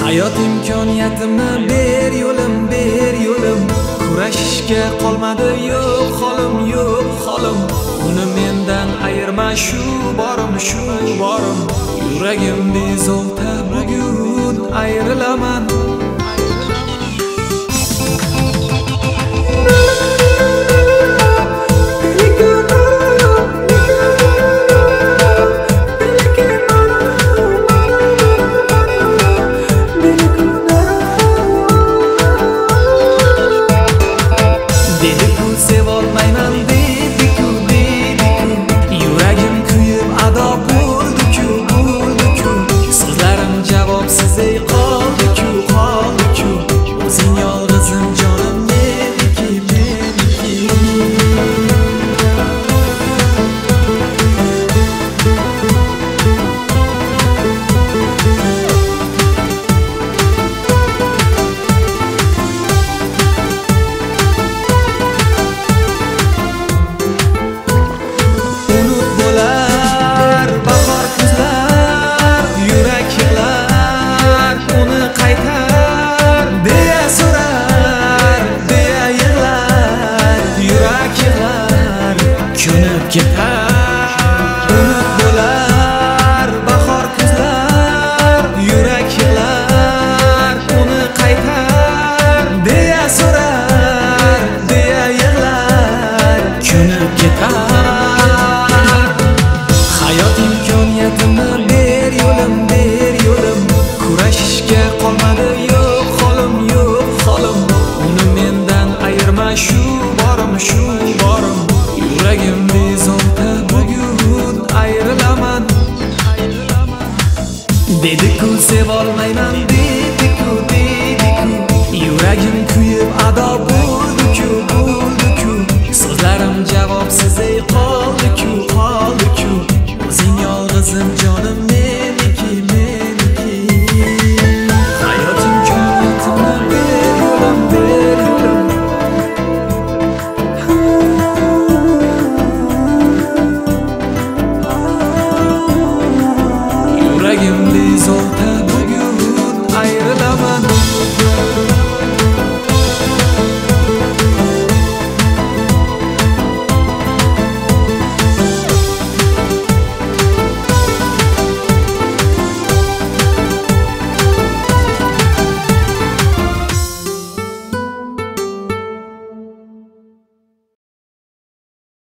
Hayot imkoniyatini ber yo'lim kurashishga qolmadi yo'q holim uni mendan ayirma shu borim yuragim bezovta bugun ayrilaman Sevolmayman dedi-ku yuragim kuyib ado bo'ldi-ku so'zlarim javobsiz qoldi-ku o'zing yolg'izim jonim meniki unut bo'lar bahor kuzlar yurak yig'lar uni qaytar deya so'rar deya yig'lar ko'nib ketar hayot imkoniyatini ber yo'lim kurashishga qolmadi yo'q holim uni mendan ayirma shu borim yuragim bezovta bugun ayrilaman dedi-ku sevolmayman dedi-ku yuragim kuyib ado bo'ldi-ku so'zlarim javobsiz qoldi-ku o'zing yolg'izim jonim